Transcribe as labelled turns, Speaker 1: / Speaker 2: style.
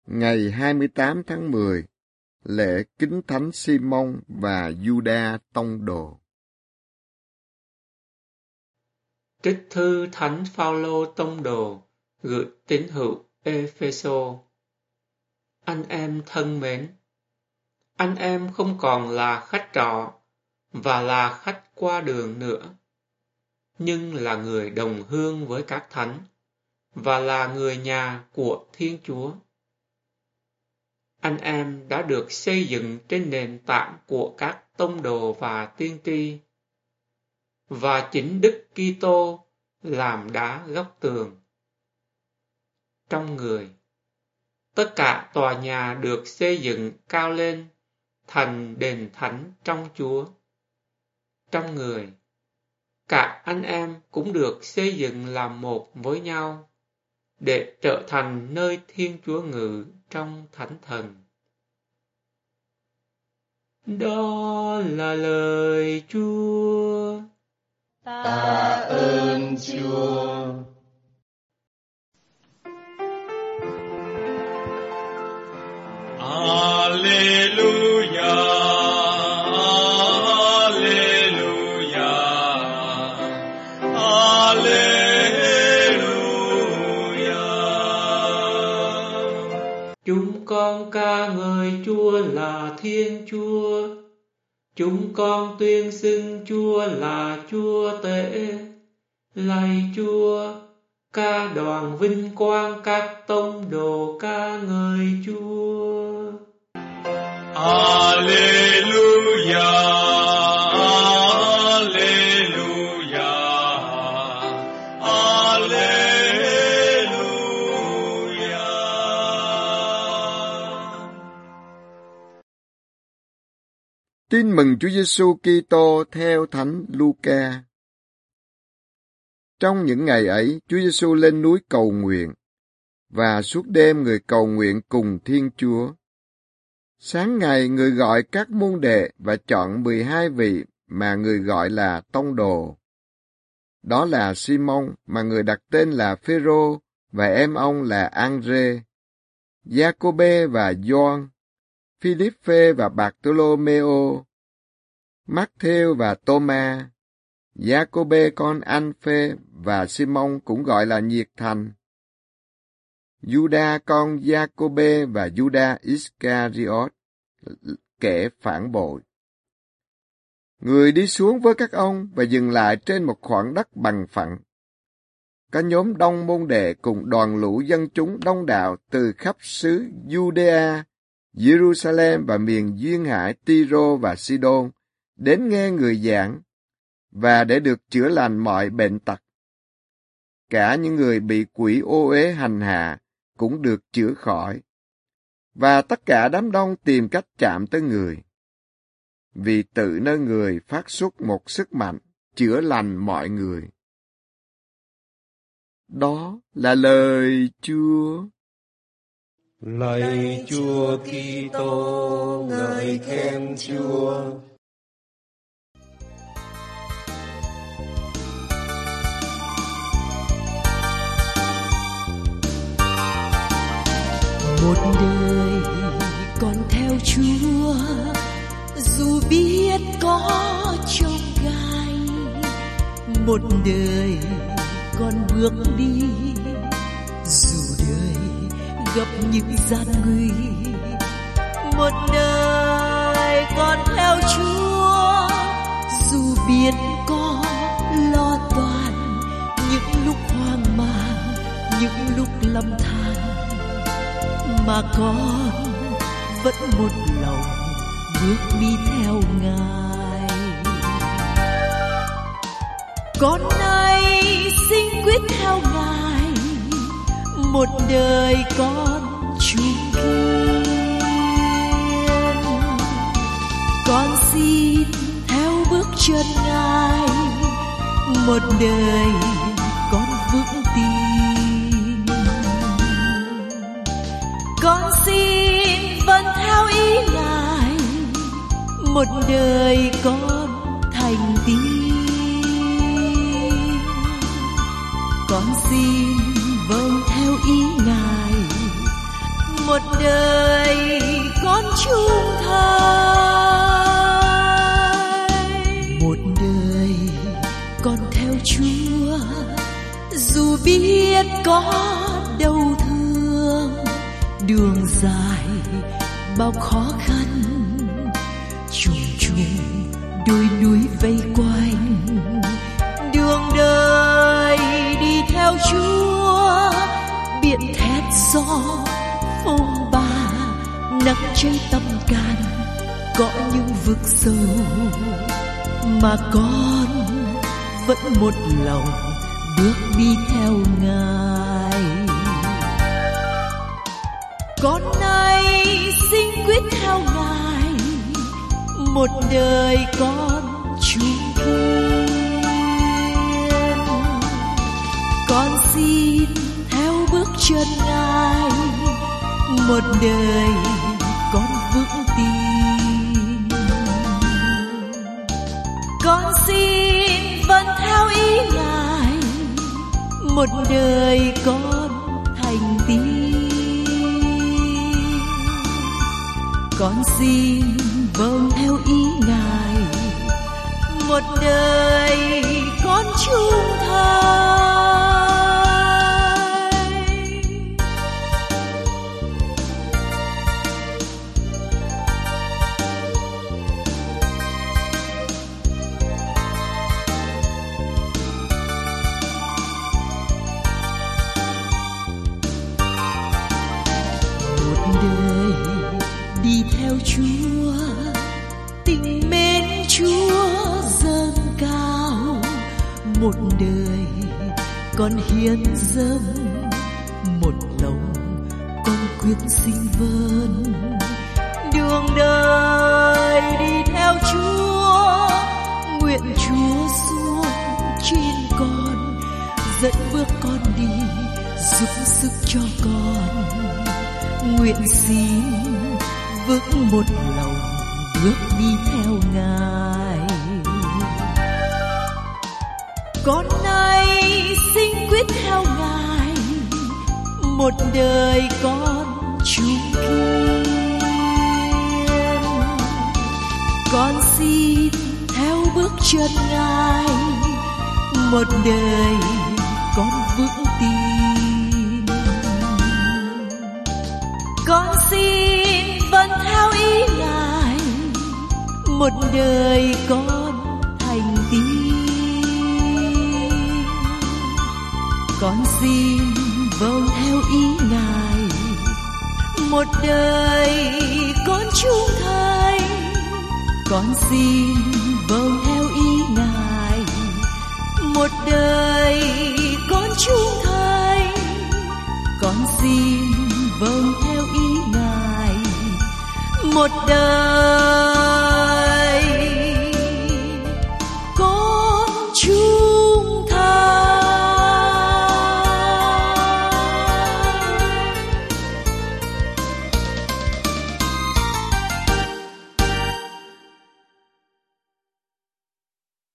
Speaker 1: ngày 28 tháng 10, lễ kính thánh Simon và Giuđa tông đồ.
Speaker 2: Trích thư Thánh Phaolô tông đồ gửi tín hữu Ê-phê-sô. Anh em thân mến, anh em không còn là khách trọ và là khách qua đường nữa, nhưng là người đồng hương với các thánh và là người nhà của Thiên Chúa. Anh em đã được xây dựng trên nền tảng của các tông đồ và tiên tri, và chính Đức Kitô làm đá góc tường. Trong Người, tất cả tòa nhà được xây dựng cao lên thành đền thánh trong Chúa. Trong Người, cả anh em cũng được xây dựng làm một với nhau để trở thành nơi Thiên Chúa ngự trong Thánh Thần. Đó là lời Chúa.
Speaker 3: Ta ơn Chúa.
Speaker 4: Alleluia.
Speaker 2: Chúng con ca ngợi Chúa là Thiên Chúa. Chúng con tuyên xưng Chúa là Chúa Tể. Lạy Chúa, ca đoàn vinh quang các tông đồ ca ngợi Chúa.
Speaker 4: Alleluia.
Speaker 1: Tin mừng Chúa Giêsu Kitô theo Thánh Luca. Trong những ngày ấy, Chúa Giêsu lên núi cầu nguyện, và suốt đêm người cầu nguyện cùng Thiên Chúa. Sáng ngày, người gọi các môn đệ và chọn 12 vị mà người gọi là tông đồ. Đó là Simon, mà người đặt tên là Phêrô, và em ông là Ângrê, Giacôbê và Gioan, Philippe và Bartolomeo, Matthêu và Tô-ma, Giacôbê con Alphê và Simon cũng gọi là Nhiệt Thành, Giuđa con Giacôbê và Giuđa Iscariot, kẻ phản bội. Người đi xuống với các ông và dừng lại trên một khoảng đất bằng phẳng. Có nhóm đông môn đệ cùng đoàn lũ dân chúng đông đạo từ khắp xứ Giudea, Jerusalem và miền duyên hải Tyro và Sidon đến nghe người giảng và để được chữa lành mọi bệnh tật. Cả những người bị quỷ ô uế hành hạ cũng được chữa khỏi, và tất cả đám đông tìm cách chạm tới người, vì tự nơi người phát xuất một sức mạnh chữa lành mọi người. Đó là lời Chúa.
Speaker 3: Lạy Chúa Kitô, ngợi khen Chúa.
Speaker 5: Một đời con theo Chúa, dù biết có chông gai. Một đời con bước đi, dù đời gặp những gian nguy. Một đời con theo Chúa, dù biết có lo toan, những lúc hoang mang, những lúc lầm than, mà con vẫn một lòng bước đi theo Ngài. Con nay xin quyết theo Ngài, một đời con chung kiên. Con xin theo bước chân Ngài, một đời con vững tin. Con xin vâng theo ý Ngài, một đời con thành tín. Con xin vâng theo ý Ngài, một đời biết có đâu thương, đường dài bao khó khăn, trùng trùng đôi núi vây quanh. Đường đời đi theo Chúa, biển thét gió phong ba, nắng cháy tâm can, có những vực sâu mà con vẫn một lòng bước đi theo Ngài. Con nay xin quyết theo Ngài, một đời con chung kiên. Con xin theo bước chân Ngài, một đời con vững tin. Con xin vâng theo ý Ngài, một đời con thành tín. Con xin vâng theo ý Ngài, một đời con trung thành. Đời đi theo Chúa, tình mến Chúa dâng cao. Một đời con hiến dâng, một lòng con quyết xin vâng. Đường đời đi theo Chúa, nguyện Chúa xuống trên con, dẫn bước con đi, giúp sức cho con. Nguyện xin vững một lòng bước đi theo Ngài. Con nay xin quyết theo Ngài, một đời con chung kiên. Con xin theo bước chân Ngài, một đời con vững tin. Con xin vâng theo ý Ngài, một đời con thành tín. Con xin vâng theo ý Ngài, một đời con trung thành. Con xin vâng theo ý Ngài, một đời con trung thành. Con xin vâng theo ý Ngài, một đời